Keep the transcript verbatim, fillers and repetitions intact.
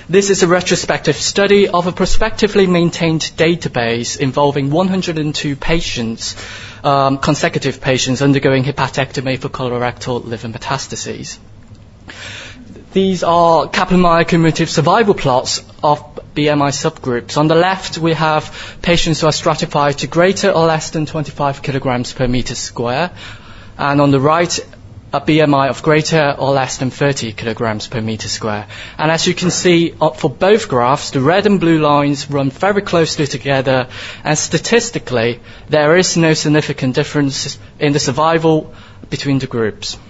This is a retrospective study of a prospectively maintained database involving one hundred two patients, um, consecutive patients undergoing hepatectomy for colorectal liver metastases. These are Kaplan-Meier cumulative survival plots of B M I subgroups. On the left, we have patients who are stratified to greater or less than twenty-five kilograms per meter square, and on the right, a B M I of greater or less than thirty kilograms per meter square. And as you can see for both graphs, the red and blue lines run very closely together, and statistically, there is no significant difference in the survival between the groups.